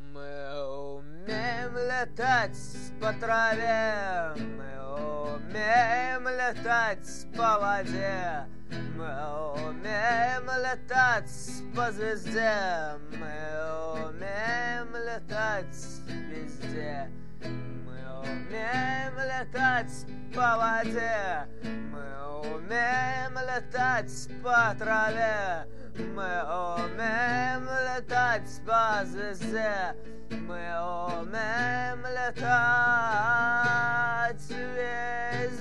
Мы умеем летать по траве, мы умеем летать по воде, мы умеем летать по звезде, мы умеем летать везде. Мы умеем летать по воде, мы умеем летать по траве, мы умеем летать по звезде, мы умеем летать везде.